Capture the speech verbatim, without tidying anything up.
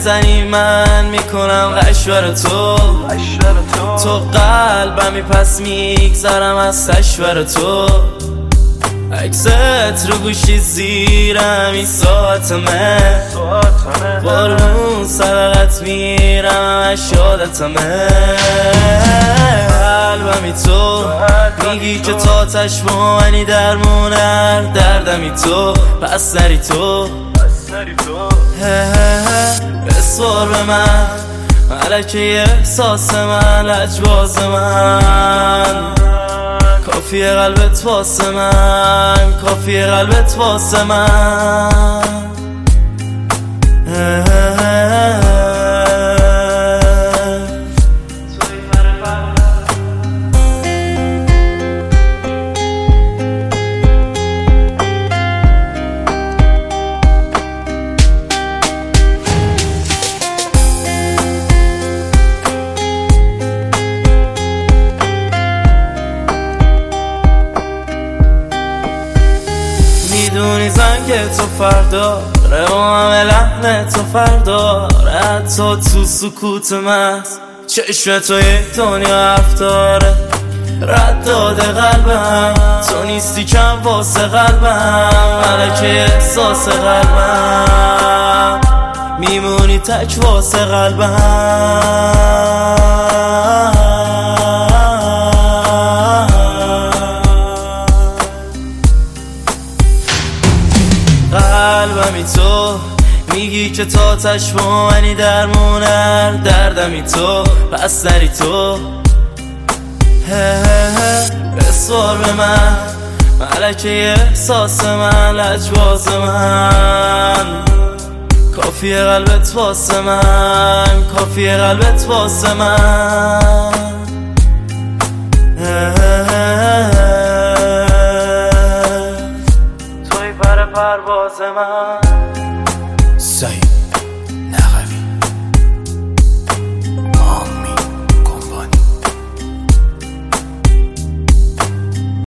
میزنی من میکنم قشور تو تو قلبمی پس میگذرم از تشور تو عکست رو گوشی زیرم این ساعت من قربون صدقت میرم همش یادت من قلبمی تو میگی که تا تشمانی درمونر دردمی تو پس نری تو بسوار به من ملکه احساس من لجباز من کافیه قلبت واسه من کافیه قلبت واسه من میدونی زنگ تو فردا روام لحن تو فردا حتی تو سکوت محض چشم تو یک دنیا حرف داره رد داده قلبم تو نیستی کم واسه قلبم ملکه احساس قلبم میمونی تک واسه قلبم قلبمی تو میگی که تا تشمانی درمونر دردمی تو پس نری تو بسوار به من ملکه احساس من لجباز من کافیه قلبت واسه من کافیه قلبت واسه من توی پر پرواز من سعید